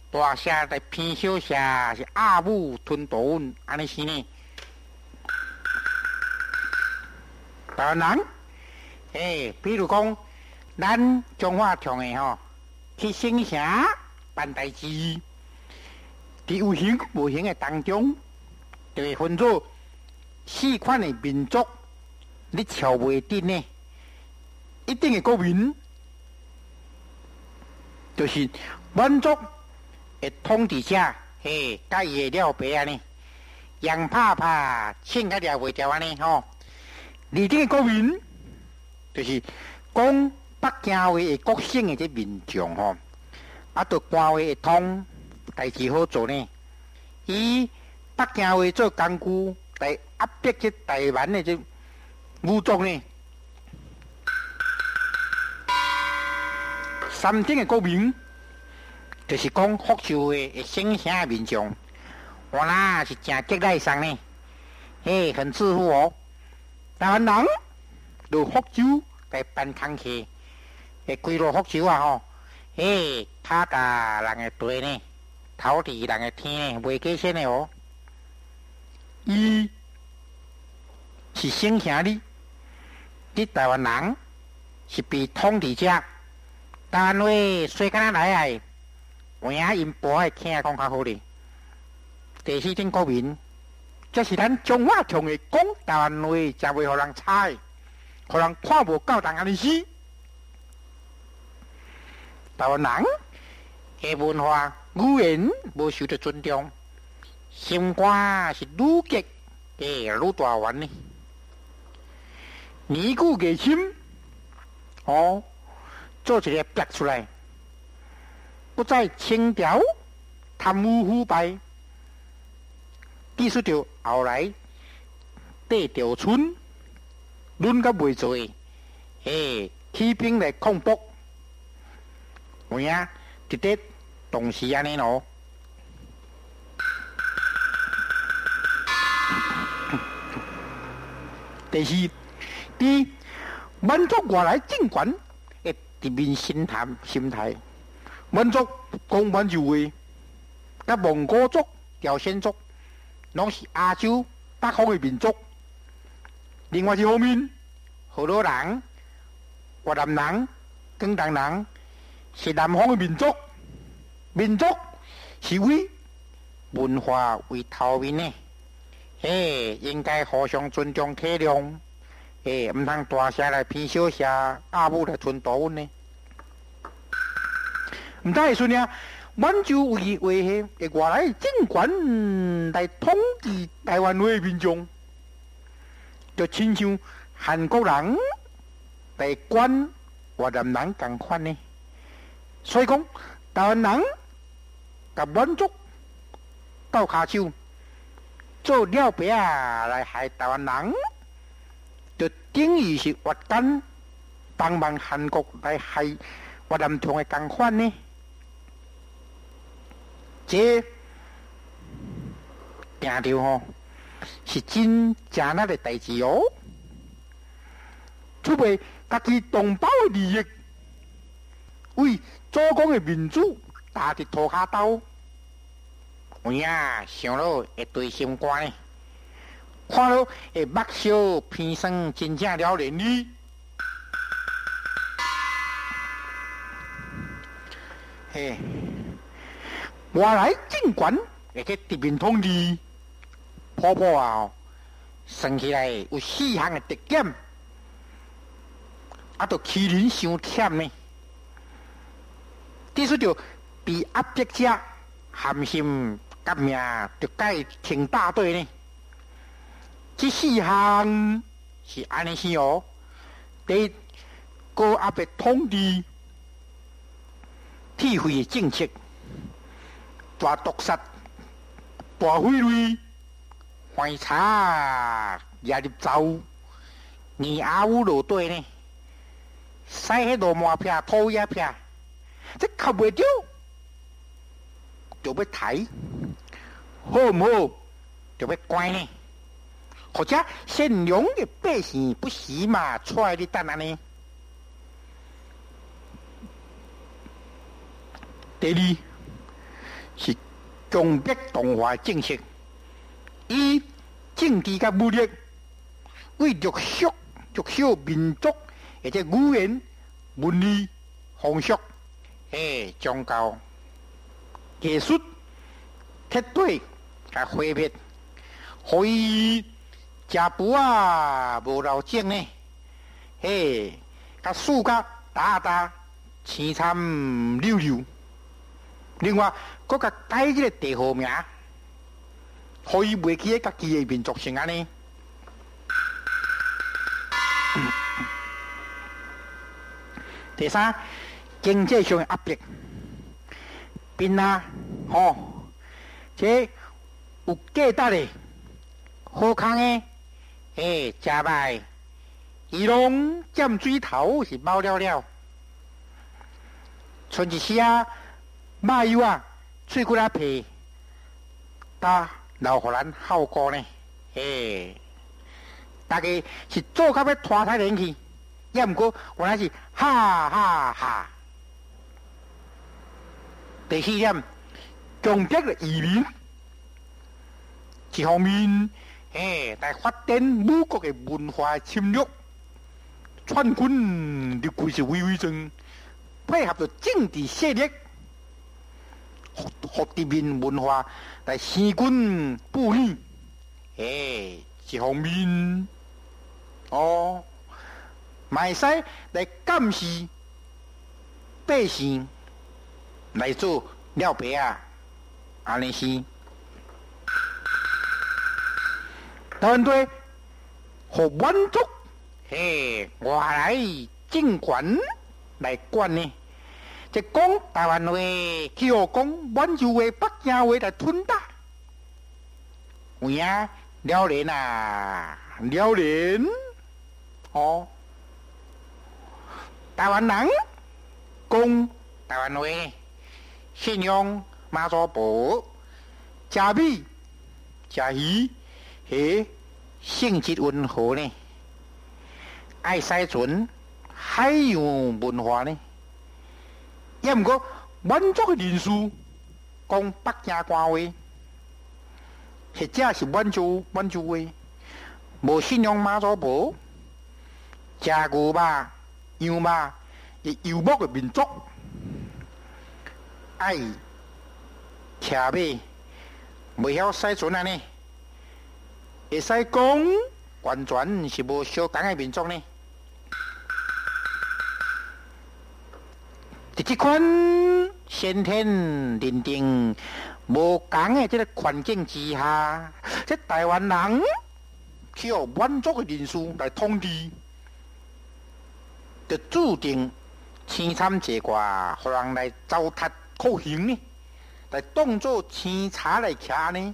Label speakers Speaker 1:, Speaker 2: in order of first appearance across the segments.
Speaker 1: 大侠在偏小侠是阿母吞大碗，安尼是呢。台湾人，比如讲，咱中华腔的吼，去省城办代志，伫有形无形的当中，就会分作4款的民族，你瞧袂定呢。一定的国民，就是满族的统治者，甲伊的了白安尼，杨拍拍，枪甲掠袂掉安尼吼。二等的国民，就是讲北京话的国省的这民众吼，对官话会通，代志好做呢。以北京话做工具来压迫这台湾的这武装呢。3等的国民，就是讲福州的省城的民众，我啦是真极来上呢，很自负哦。台湾人到福州来办工课，规路福州啊吼，拍打人的地呢，头伫人的天呢，袂过身的哦。伊是省城里，你台湾人是被统治者。台湾话细干来啊，有影因播的听讲较好哩。第4等国民，这是咱中华腔的讲台湾话，才袂互人猜，互人看无够重安尼死。台湾人的文化语言无受到尊重，心肝是愈结愈大弯呢。年久月深，做一个逼出来，不再清调贪污腐败，技术着后来地条村论甲袂做，起兵来抗暴，有影直直同时安尼咯。第4，伫满族外来政权。敌面心态，满族讲满族话，甲蒙古族、朝鲜族，拢是亚洲北方的民族。另外一方面，河洛人、越南人、广东人是南方的民族。民族是以文化为头面的，应该互相尊重体谅。唔通大侠来偏小侠，阿母来吞大碗呢。唔但会顺啊，满洲为威胁外来政权来统治台湾的民众，就亲像韩国人来管越南人同款呢。所以讲，台湾人甲满族斗骹手，做了白啊来害台湾人。就等于是越干帮忙韩国来害越南同的同款呢，这定着吼是真正难的代志哦。储备家己同胞的利益，为祖公的民主打伫涂骹刀，有影想了会对心肝呢。看了会目睭偏酸，真正了然哩。外来政权会去敌面统治，泡泡啊，算起来有4项的特点，都欺人伤忝呢。第四就被压迫者含心革命，就该挺大队呢。这4项是安尼是哦。第一，高压的统治，铁肺的政策，大毒杀，大匪类，反查也入走，你阿武落队呢，使迄罗马片、土野片，这靠袂着，就要抬，好唔好？就要关呢。或者善良的百姓不时嘛出来你等安尼。第二， 是强迫动化政策，以政治甲武力为弱小民族或者语言、文理、风俗、宗教、艺术彻底甲毁灭，互伊食补啊无留种呢，甲树甲打青参溜溜。另外，佮甲改迄个地号名，互伊袂记家己的民族性安尼。第三，经济上的压迫，兵啊，这有价值的、好康的，食歹，伊拢占水头是猫了了。剩一些马油啊，喙骨啊皮，搭留互咱效果呢？大家是做到要拖太人去，也毋过原来是哈哈哈。第四点，强迫的移民，一方面，来发展母国的文化侵略，篡军入规是微增，配合着政治势力。互敌面文化来生军布逆，一方面，卖使来监视百姓来做了白啊，安尼是。台湾队互满足，外来政权来管呢。即讲台湾话，去互讲满洲话、北京话来吞打，有影了然啊，了然台湾人讲台湾话，信仰妈祖婆，食米、食鱼，性质温和呢，爱使船海洋文化呢。也毋过满族的人士讲北京官话，或者是满洲话，无信仰妈祖婆，食牛肉、羊肉，是游牧的民族，爱骑马，袂晓驶船安尼，会使讲完全是无相同的民族呢。伫即款先天认定无同的这个环境之下，这台湾人去互满族的人士来统治，就注定青参这挂，互人来糟蹋酷刑呢，来当作青茶来吃呢。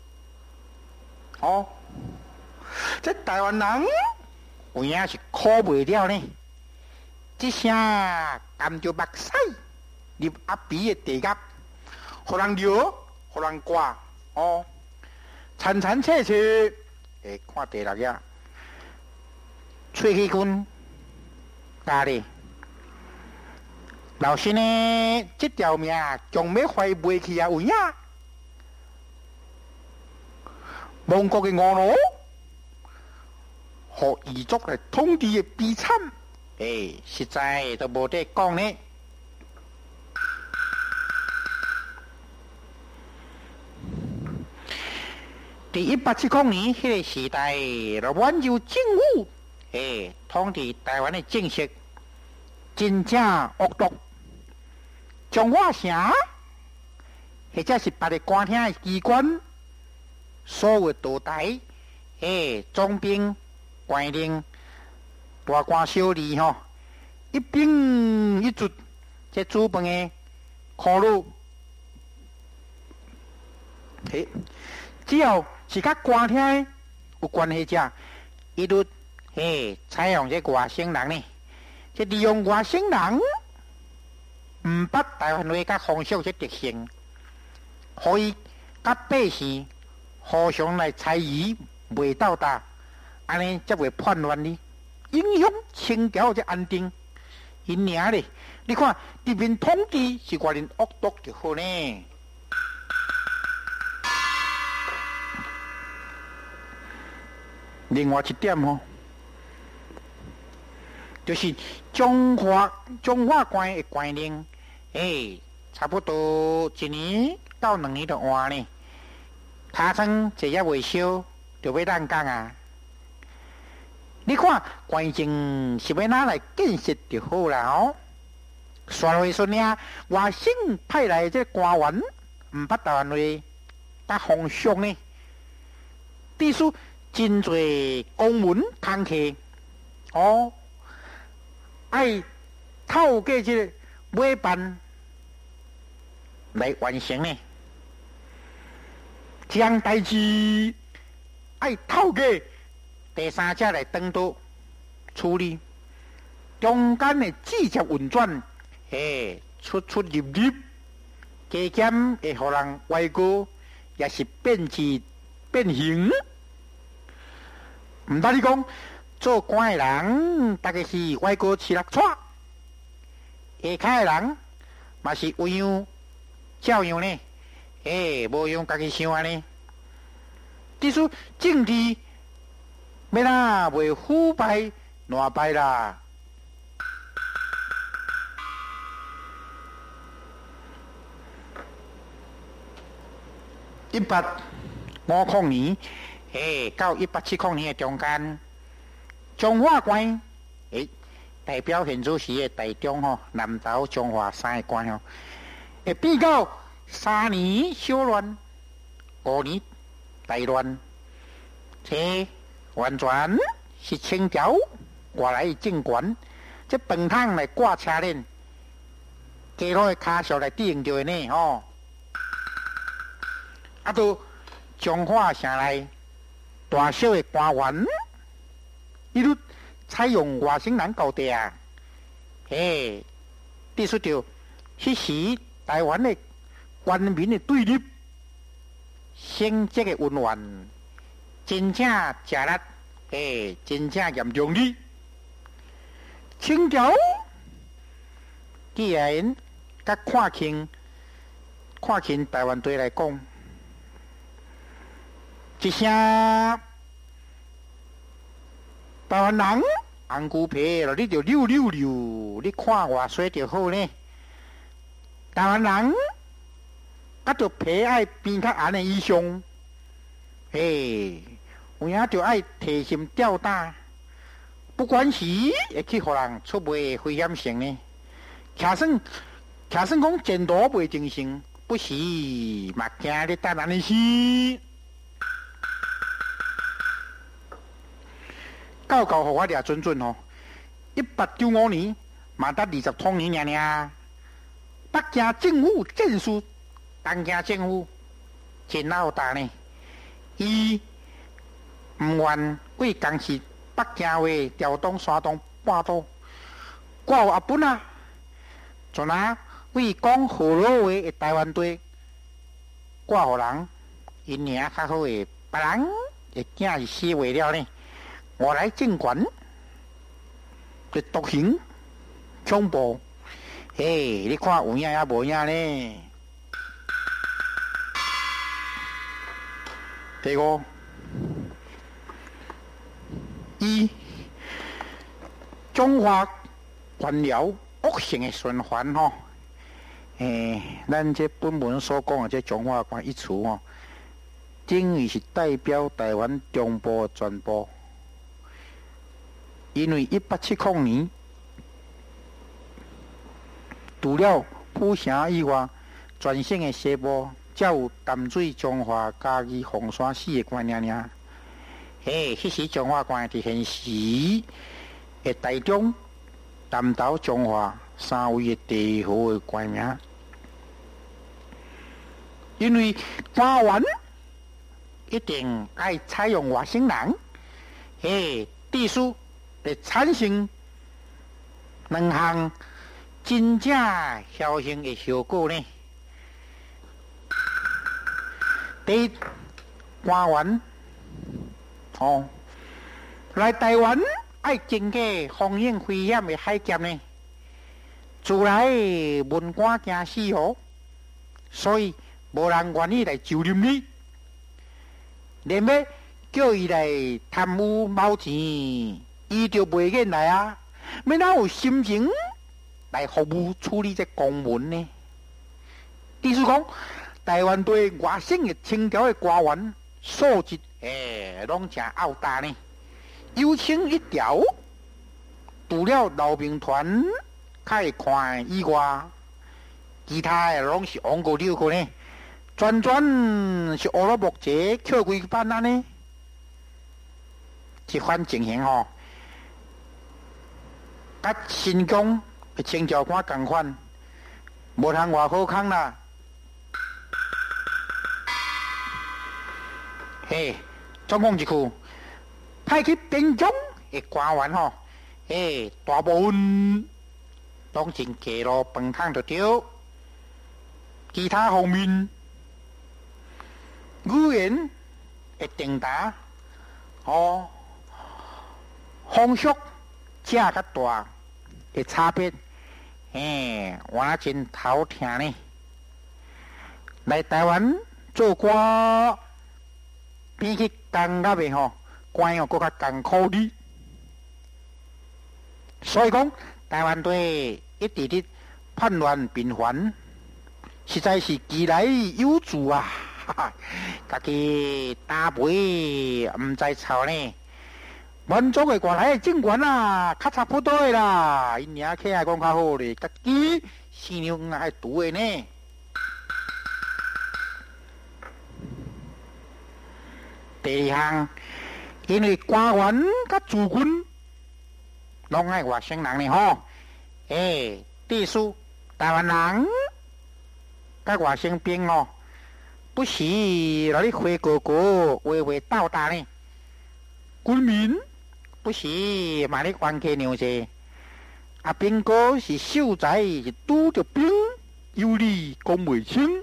Speaker 1: 这台湾人有影是苦袂了呢。一声甘着目屎入阿鼻的地夹，互人撩，互人刮，残切，看第六页，喙气筋压力。老师呢，这条命强要怀袂去啊，有影。蒙古的婀娜，互异族来统治的悲惨。实在都无得讲呢。第1870年迄个时代，满洲政府统治台湾的政策真正恶毒，彰化城或者是别个官厅的机关，所有的道台，总兵、官令。大官小吏一兵一卒，这主办的考虑，只要是甲官厅有关系者，伊律采用这外省人呢，这利用外省人毋捌台湾话甲风俗这特性，可以甲百姓互相来猜疑，袂斗打，安尼才袂叛乱呢。影响清朝这安定，因娘咧，你看敌人统治是外人恶毒就好呢。 另外一点就是中华关的关龄，差不多1年到2年就换呢。尻川这也未烧，就要咱讲啊。你看关键是要拿来建设就好啦刷落去呢，外省派来这官员唔捌台湾话，甲风俗呢，地书真侪公文工课爱透过这个尾办来完成呢。这样代志爱透过第三者来当到处理，中间的技术运转，出入入，加减会互人歪过，也是变质变形。唔单你讲做官的人，大概是歪过7、6撮，下骹的人嘛是有样照样呢。无用家己想安尼，即使政治要哪袂腐败烂败啦。1850年，到1870年的中间，中华关，代表现主时的台中南投中华3个关会变到3年小乱，5年大乱，这完全是清朝外来的政权，这饭桶来挂车链，加落去骹上来对应着的呢到中华城内大小的官员，伊都采用外省人交地啊，提出着迄时台湾的官民的对立，性质的温婉，真正吃力，真正严重哩。清朝既然甲看轻台湾队来讲，一声台湾人红牛皮，你就溜，你看外水就好呢。台湾人就皮爱变较红的衣裳，有影就爱提心吊胆，不管时会去互人出卖的危险性呢。假算讲前途未正常，不时嘛惊你等安尼死。到互我掠准1895年嘛得20通年尔。北京政府证书，东京政府真老大呢。伊唔愿为当时北京话调动山东半岛，我有阿本啊，就拿为讲河洛话的台湾队，挂互人，因名较好的别人的囝是死为了呢。我来政权就独行恐怖，你看有影也无影呢。第五，中华官僚恶性的循环咱这本文所讲的这中华关一词等于是代表台湾中部全部。因为1870年，除了府城以外，全省的西部才有淡水、中华、嘉义、凤山4个关尔。迄时中华关伫现时的台中、南投、中华3位的地号的关名。因为官员一定爱采用外省人，地书会产生2项真正效应的效果呢。第一，官员来台湾爱经过风险危险的海峡呢，自来文官惊死所以无人愿意来就任你，连要叫伊来贪污毛钱，伊就袂瘾来啊！要哪有心情来服务处理这公文呢？意思讲，台湾对外省的清朝的官员素质，拢真傲大呢。有清一条，除了老兵团较会看以外，其他的拢是王国六个呢，全是乌鲁木齐扣规班啊呢。这番情形吼，甲新疆的清朝官同款，无通偌好康啦。嘿，总共一句，派去边疆的官员吼，大部分拢真街路饭桶就对，其他方面语言会定达，风俗正较大的差别，我那真头疼呢。来台湾做官，比去工业的吼，官又搁较艰苦哩。所以讲，台湾队一直的叛乱频繁，实在是其来有自啊！家己打背唔知操呢。满族的外来的政权啊，较差不多的啦，因娘起来讲较好咧，家己善良爱读的呢。第二项，因为官员甲主君拢爱外省人呢吼，地书台湾人甲外省兵哦，不时来咧回哥哥，微微斗打呢，军民。不是嘛？咧冤家娘者，兵哥是秀才，是拄着兵，有理讲袂清。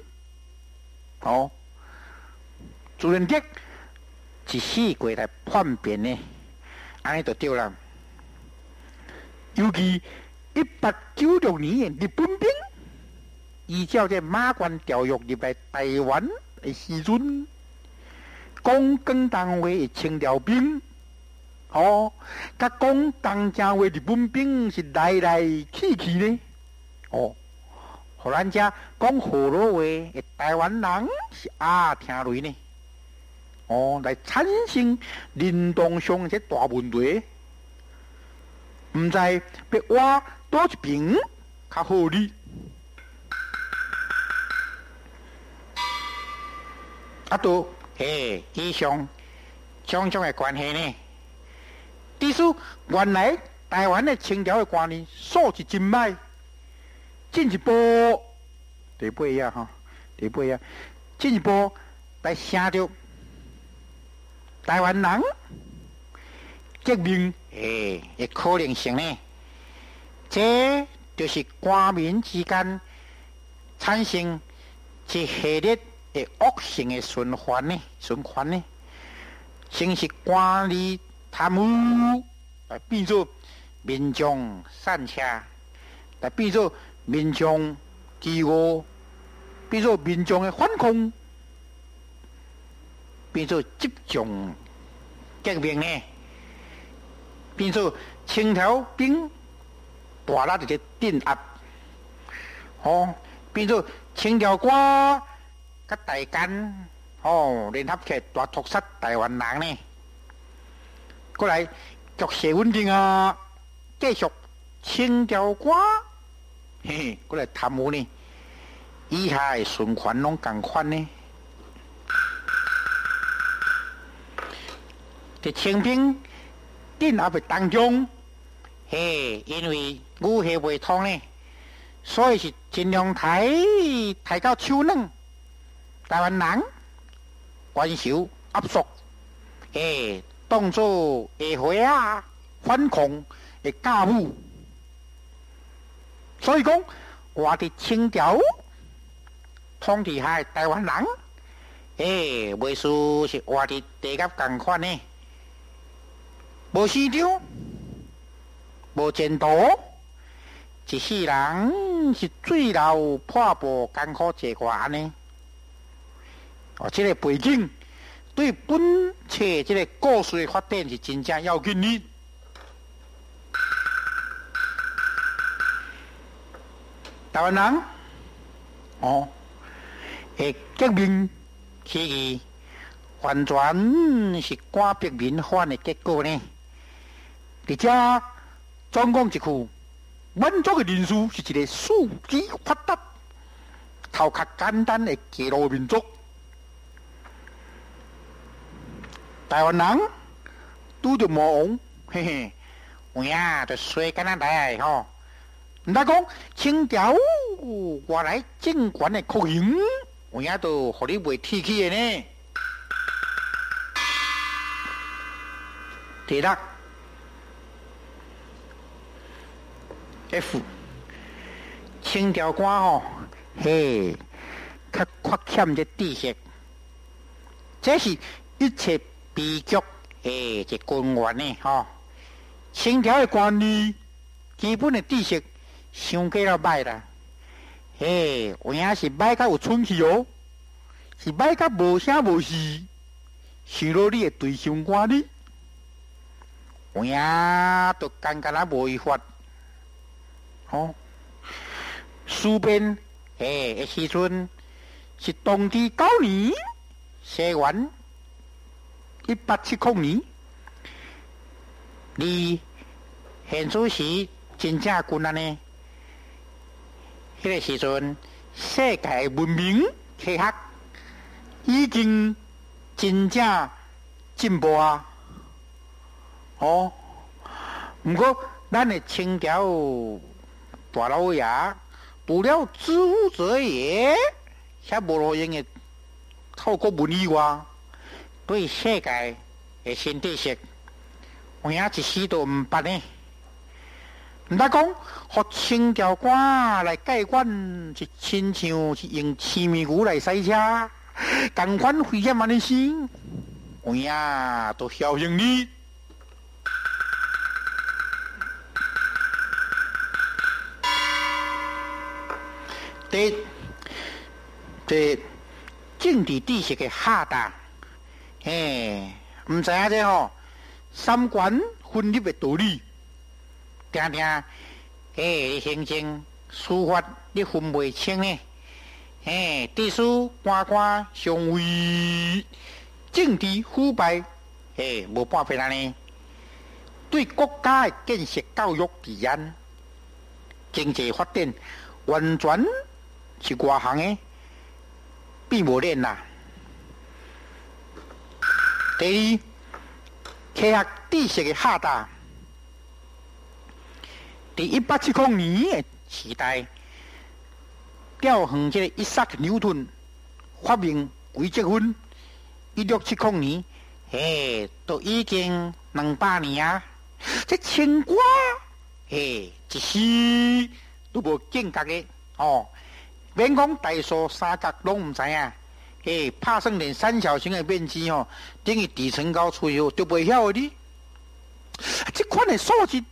Speaker 1: 朱仁德一死过来叛变呢，安尼就对了。尤其1896年日本兵依照这马关条约入来台湾的时阵，讲广东话的清朝兵。甲讲东正话日本兵是来来去去呢。互咱遮讲河洛话的台湾人是听雷呢。来产生认同上这大问题，唔知要挖多一边较好哩。都以上种种的关系呢。第四，原来台湾的清朝的官吏素质真歹，进一步第八页进一步来写着台湾人革命的可能性呢。这就是官民之间产生一系列的恶性的循环呢，先是官吏贪污，来变做民众散车，来变做民众饥饿，变做民众的反抗，变做集中革命呢，变做清朝兵大力的镇压，变做清朝官甲大奸联合起来大屠杀台湾人呢。过来局势稳定啊，继续清朝官，过来贪污呢，以下的循环拢同款呢。在清兵镇压的当中，因为语系未通呢，所以是尽量抬到手软，台湾人官守压缩，当作下回反抗的教母，所以讲我的清朝统治下台湾人，袂输是我的地甲同款呢，无市场，无前途，一世人是水流破布艰苦坐寡呢。这个背景对本册这个故事的发展是真正要紧的。台湾人会革命起义，完全是官逼民反的结果呢。而且总共一句，满族的人数是一个四肢发达、头壳简单的基路民族。台湾人拄着魔王，嘿嘿，有影就衰干那来吼。毋通讲清朝外来政权的酷刑，有影都互你袂铁起的呢。第六 F 清朝官吼，嘿，较缺欠这知识，这是一切悲剧的一根源呢吼。清朝的官吏基本的知识伤过了歹啦，嘿，有影是歹甲有蠢气哦，是歹甲无声无势，想到你的对象官吏，有影都感觉啊无违法，事变的时阵是同治9年，西元1870年，离现主时真正困难呢。迄个时阵，世界文明科学已经真正进步啊！不过咱的清朝大老爷除了知乎者也，遐无路用的透过文以外，对世界的新知识，有影一时都毋捌呢。毋通讲，互清朝官来介管，是亲像是用青面牛来赛车，同款危险安尼生，有影都效应你。第政治知识的下达，毋知影这吼，三权分立的道理。定定，行政、司法你分袂清呢？地事官官相违，政治腐败，无半撇安尼。对国家的建设、教育、治安、经济发展，完全是外行的变无练啦。第二，科学知识的下达。伫1870年的时代，吊横这个伊萨克牛顿发明微积分，1670年，都已经200年啊！这清官，一时都无见觉的免讲大数三角拢毋知影，拍算连三角形的面积等于底层高除以后都袂晓的你，这款的数字。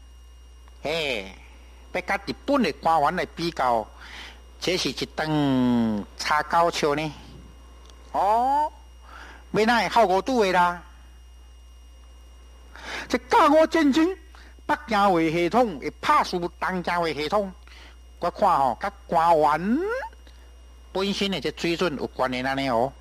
Speaker 1: 要甲日本的官员来比较，这是一顿差高笑呢。要哪会效果拄的啦？这甲午战争北京话系统会拍输东京话系统，我看甲官员本身的这水准有关联安尼哦。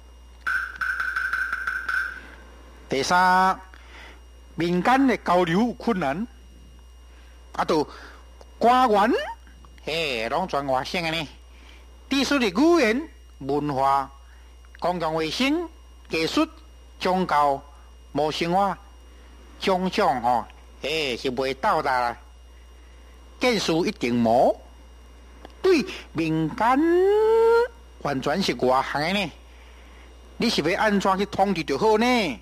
Speaker 1: 第三，民间的交流有困难。都官员，拢全外省的呢。知识的语言、文化、公共卫生、艺术、宗教、无生活、种种是袂到达啦。见识一定无，对民间完全是外行的呢。你是要安怎去统治就好呢？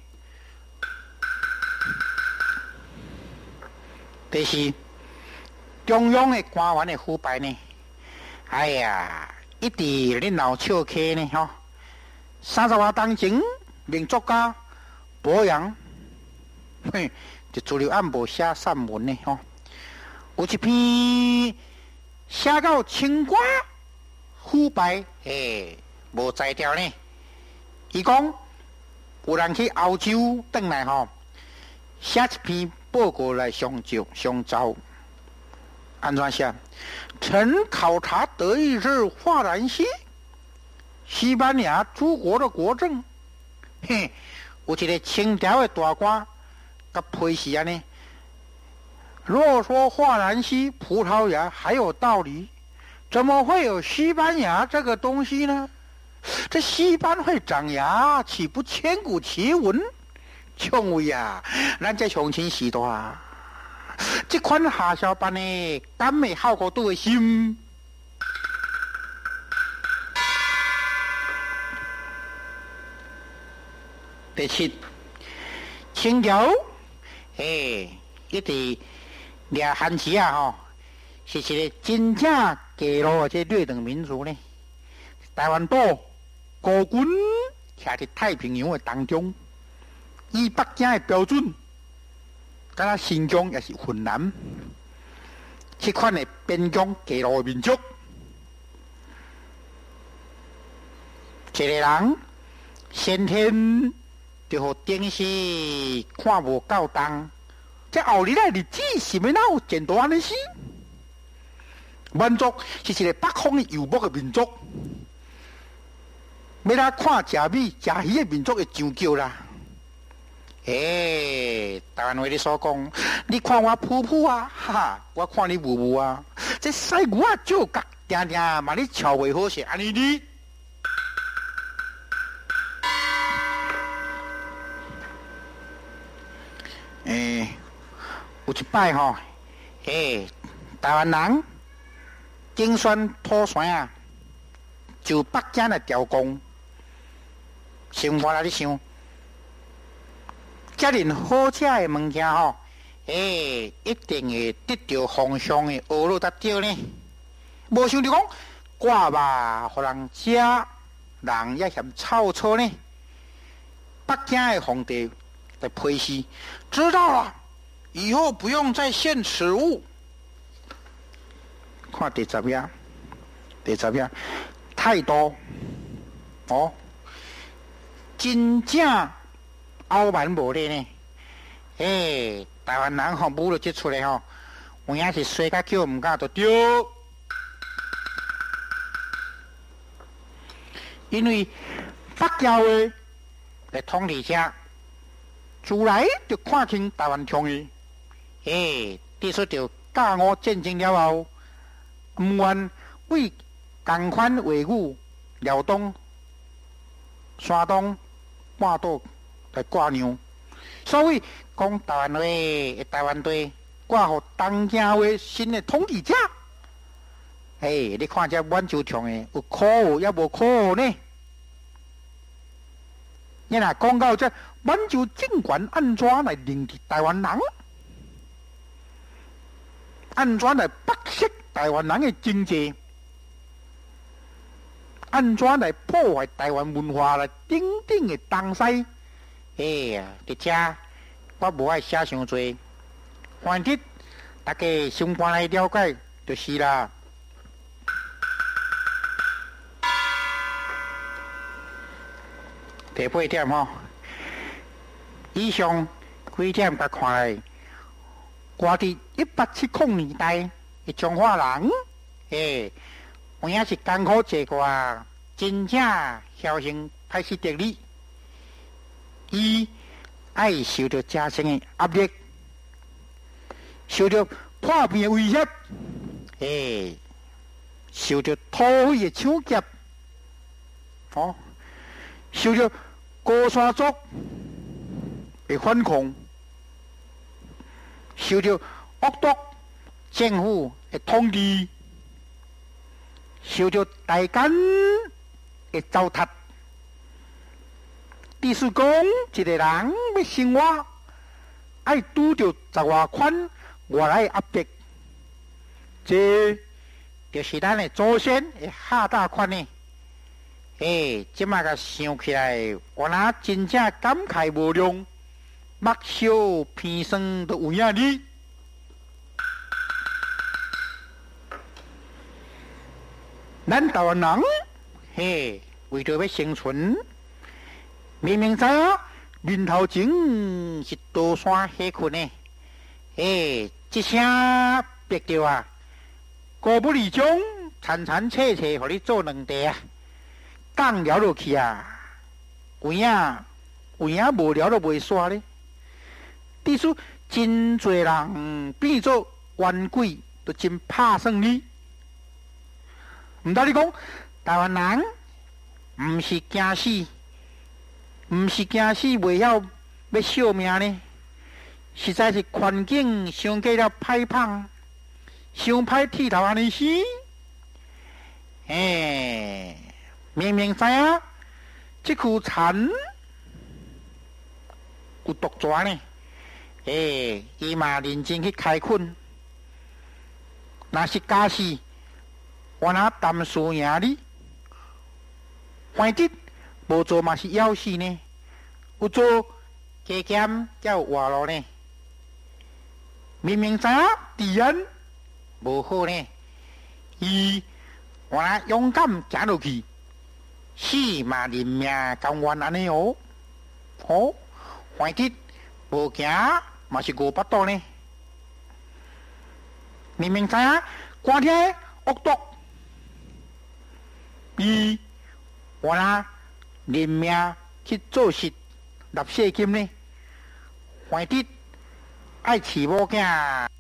Speaker 1: 第四。中央的官员的腐败呢？一直咧闹笑客呢30多年前，名作家博洋，就自留暗无写散文呢有一篇写到清官腐败，无才调呢。伊讲有人去欧洲回来吼，写一篇报告来上招，安怎写？曾考察德意志法兰西、西班牙诸国的国政，嘿，有一个清朝的大官，甲批示安尼。若说法兰西、葡萄牙还有道理，怎么会有西班牙这个东西呢？这西班会长牙，岂不千古奇闻？创位啊，咱这乡亲时代啊，这款下小班呢，敢会效果都会心。第七，清朝，一直掠汉时啊，吼，是一个真正揭露这劣等民族呢。台湾岛孤军徛在太平洋的当中，以北京的标准，敢若新疆也是云南，这款的边疆揭露的民族，一个人先天就互电视看无够重，这后日的日子是要哪有简单安尼死？满族是一个北方的游牧的民族。要来看食米食鱼的民族会上叫啦！台湾话你所讲，你看我噗噗啊，哈，我看你母母啊，这西牛啊就角定定嘛，你瞧袂好势，安尼你。有一摆吼，台湾人竞选土山啊，就北京的雕工。生活来你想，遮尔好吃的物件吼，一定会得到皇上的阿罗达掉呢。无想到讲挂吧，互人食，人也嫌臭臭呢。北京的皇帝来批示，知道了，以后不用再献此物。看第十页，太多哦。真正傲慢无礼呢！台湾人吼侮辱这出来吼，有影是衰甲叫唔敢就对。因为北教的来统治者，自来就看清台湾统一，提出着甲午战争了后，唔愿为共款维护辽东、山东。半岛来挂娘，所以讲台湾话，台湾队挂互东京话新的统治者。你看这满洲腔的，有可恶也无可恶呢。你若讲到这满洲政权安怎来领治台湾人，安怎来剥削台湾人的经济？安怎来破坏台湾文化来等等的东西？伫遮我无爱写伤多，反正大家相关来了解就是啦。第八点吼，以上几点甲看来，我伫1870年代的中华人，有影是艰苦坐过，真正侥幸歹死得理，伊爱受到家庭的压力，受到破病的威胁，受到土匪的抢劫，受到高山族的反抗，受到恶毒政府的统治。受到大间的糟蹋，意思讲，一个人要生活，爱拄着十外款外来的压迫，这就是咱的祖先的下大款呢。即马个想起来，我那真正感慨无量，目睭鼻酸都有影哩。咱台湾人，为着要生存，明明知影面头前是刀山下困呢，一声逼着啊，果不离中，残残切切，互你做两地啊，讲了落去啊，有影无聊都袂煞咧。第此真侪人变做冤鬼，都真怕算你。毋得你讲，台湾人毋是惊死，袂晓要惜命呢。实在是环境伤过了歹胖，伤歹剃头安尼死。明明知影这躯田有毒蛇呢，伊嘛认真去开垦。若是假死，我哪担输赢你？反正无做嘛是要死呢，有做加减才有活路呢。明明知影治安无好呢，我哪勇敢行落去，死嘛认命甘愿安尼哦。反正无行嘛是误巴肚呢。明明知影寒天恶毒，我哪认命去做事纳税金呢？反正爱饲某囝。